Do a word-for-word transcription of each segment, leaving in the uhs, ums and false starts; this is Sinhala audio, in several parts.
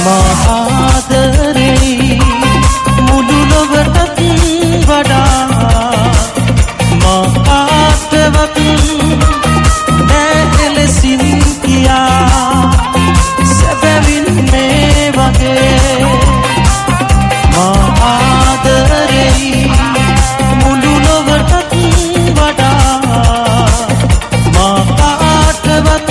මහාදරේ මුළු ලොවටත් වඩා මහාටවත් නැලෙසින් කියා සැබවින් මේ වගේ මහාදරේ මුළු ලොවටත් වඩා මහාටවත්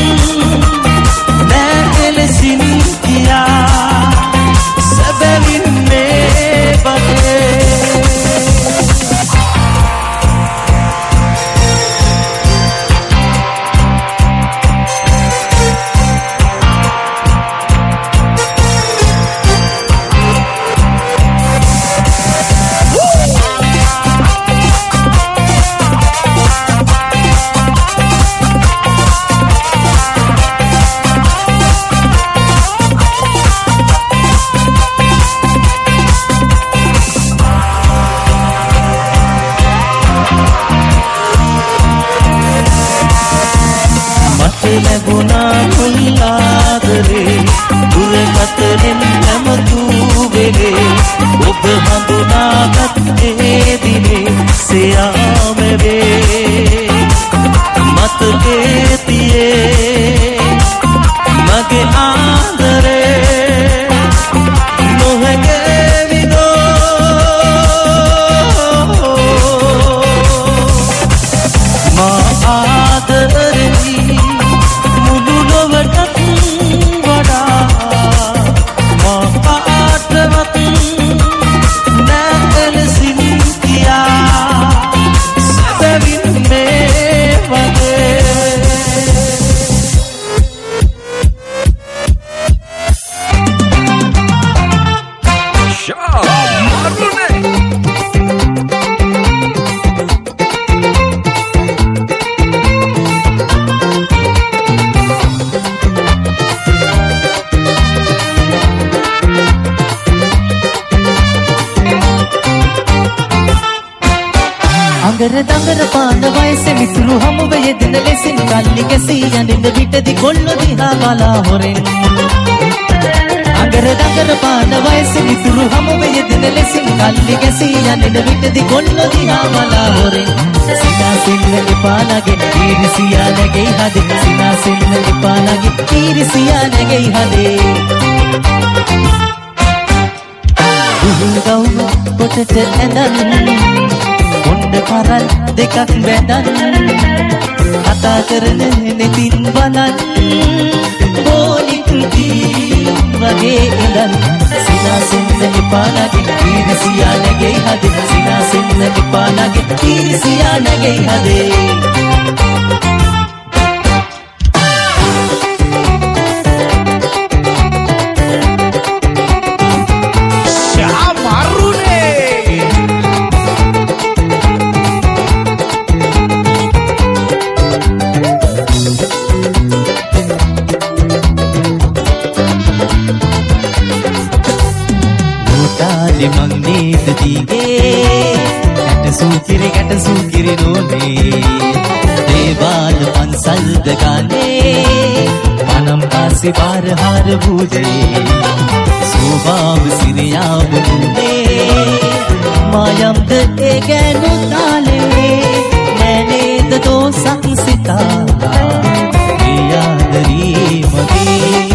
නැලෙසින් කියා සැබවින් මේ වගේ ලැබුණා මුල්ලාදරේ දුරකතරෙන් නැමතු වෙලේ ඔබ හඳුනාගත්තේ දිනේ සයාමවේ මතකේ තියේ මගේ ආදරේ නොහැගේ විදෝ මා ආදරේ අඟර දඟර පාන වයසේ මිතුරු හමුව යෙදෙන ලෙසින් කල්ලි කැසී යනින විටදි කොල්ලෝ දිහා බලා හොරෙන් අඟර දඟර පාන වයසේ මිතුරු හමුව යෙදෙන ලෙසින් කල්ලි කැසී යනින විටදි කොල්ලෝ දිහා බලා හොරෙන් සිනාසින්න එපා නගේ ඊරිසියා නැගේ හදේ සිනාසින්න එපා නගේ ඊරිසියා නැගේ හදේ උහුගවුම පොටට ඇඳන් කොණ්ඩ කරල් දෙකක් බැඳන් කතා කරන නෙතින් බලන් බෝලි තුදී වගේ ඉඳන් සිනාසෙන්න එපා නගේ ඊරිසියා නැගේ හදේ සිනාසෙන්න එපා නගේ ඊරිසියා නැගේ හදේ මං නේද දීගේ ගැට සූකිරි ගැට සූකිරි නෝනේ දේවාල පන්සල්ද ගානේ මනම් පාසි පාර හාර භූජේ සෝභාව සිරියාව මුනේ මායම්ද ඒ ගැනු තාලේ නෑනේද දෝසක් සිතා යාදරී මගේ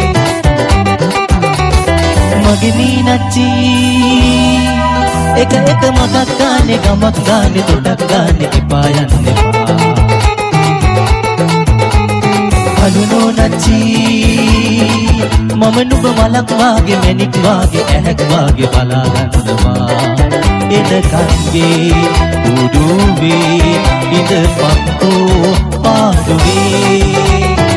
මගේ මීනච්චී එක එක මගක් ගානේ ගමක් ගානේ තොටක් ගානේ එපා යන්න එපා කලුනෝ නච්චී මම නුඹ මලක් වාගේ මැණික් වාගේ ඇහැක් වාගේ බලා ගන්නවා එදකන්ගේ උඩුවේ ඉඳපන්කෝ පාඩුවේ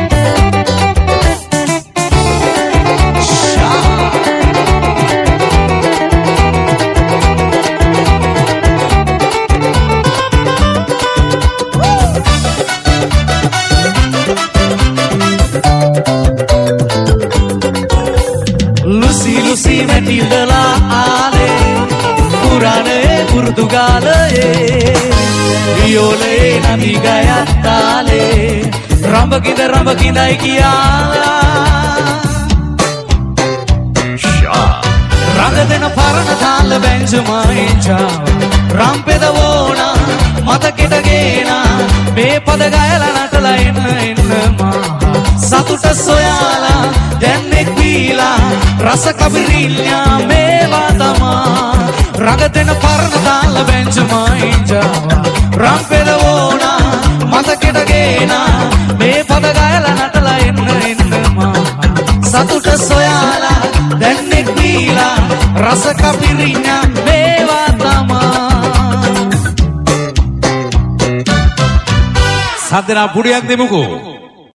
Matilda ale Purane Portugale Viole namiga yattale Rambakida Rambakida ikiala රඟදෙන පරණ තාල බැංජුමයින්චා රම්පෙද වෝනා මතකෙට ගේනා මේ පද ගයලා නටලා එන්න එන්න මා සතුට සොයාලා දැන්නෙක් වීලා රස කබිරිල්ලා මේවා තමා රඟදෙන පරණ තාල බැංජුමයින්චා රම්පෙද වෝනා මතකෙට ගේනා මේ පද ගයලා නටලා එන්න එන්න මා සතුට සොයාලා දැන්නෙක් වීලා රස කපිරිනා මේවා තමා සද්දනා පුඩියක් දෙමුකෝ